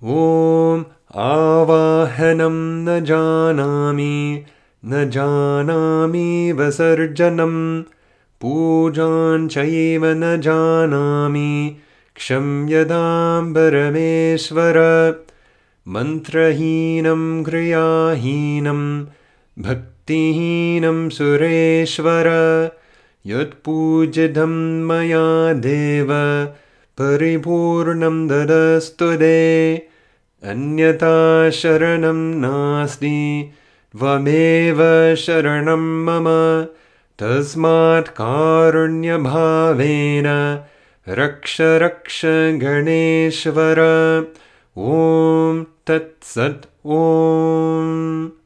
ॐ आवाहनं न जानामि विसर्जनं पूजां चैव न जानामि क्षम्यतां परमेश्वर मन्त्रहीनं क्रियाहीनं भक्तिहीनं सुरेश्वर यत्पूजितं मया देव परिपूर्णं ददस्तु ते अन्यथा शरणं नास्ति त्वमेव शरणं मम तस्मात् कारुण्यभावेन रक्ष रक्ष गणेश्वर ॐ तत्सत् ॐ